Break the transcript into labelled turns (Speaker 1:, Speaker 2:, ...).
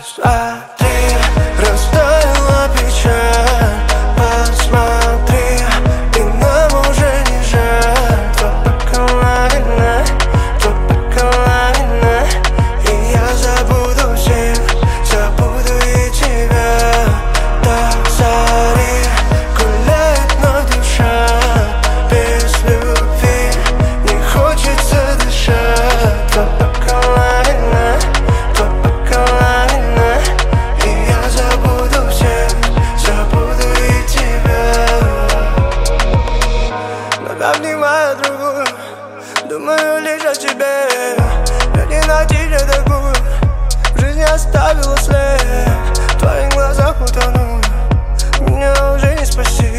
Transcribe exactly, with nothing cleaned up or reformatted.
Speaker 1: Посмотри, растаяла печаль. Посмотри, и нам уже не жаль. Два бокала вина, два бокала вина, и я забуду всех, забуду и тебя. До зари гуляет вновь душа. Без любви не хочется дышать. Два бокала вина, два бокала вина, и я забуду всех, забуду и тебя. Но обнимаю другую, думаю лишь о тебе. Я не найти такую, в жизни оставила след. В твоих глазах утону, меня уже не спасти.